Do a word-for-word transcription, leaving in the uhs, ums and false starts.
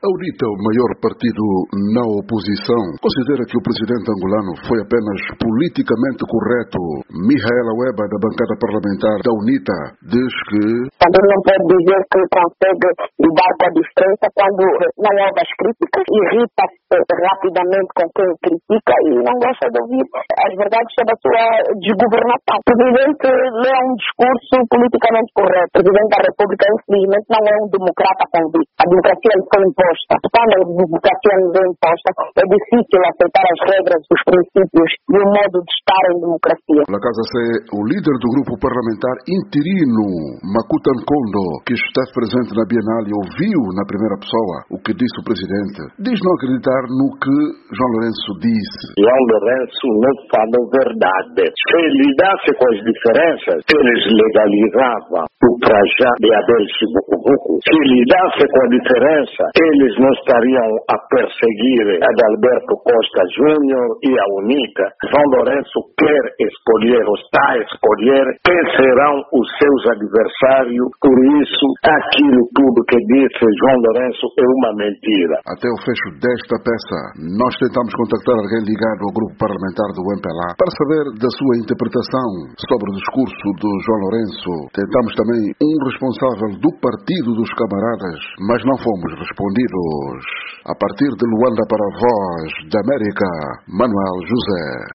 A UNITA, o maior partido na oposição, considera que o presidente angolano foi apenas politicamente correto. Mihaela Weba, da bancada parlamentar da UNITA, diz que também não pode dizer que consegue lidar com a diferença quando não ouve as críticas, irrita-se rapidamente com quem critica e não gosta de ouvir as verdades sobre a sua desgovernação. O presidente lê um discurso politicamente correto. O presidente da República, infelizmente, não é um democrata convicto. A democracia lhe foi imposta. Quando a democracia lhe é imposta, é difícil aceitar as regras, os princípios e o modo de estar em democracia. Na Casa C, o líder do grupo parlamentar interino, Makuta Nkondo, que esteve presente na Bienal e ouviu na primeira pessoa o que disse o presidente, diz não acreditar no que João Lourenço disse. João Lourenço não fala a verdade. Se lidasse com as diferenças, eles legalizavam o Prajá de Abel Chibucubuco. Se lidasse com a diferença, eles não estariam a perseguir Adalberto Costa Júnior e a UNITA. João Lourenço quer escolher, ou está a escolher, quem serão os seus adversários. Por isso, aquilo tudo que disse João Lourenço é uma mentira. Até o fecho desta peça, nós tentamos contactar alguém ligado ao grupo parlamentar do M P L A para saber da sua interpretação sobre o discurso do João Lourenço. Tentamos também um responsável do Partido dos Camaradas, mas não fomos respondidos. A partir de Luanda para a Voz da América, Manuel José.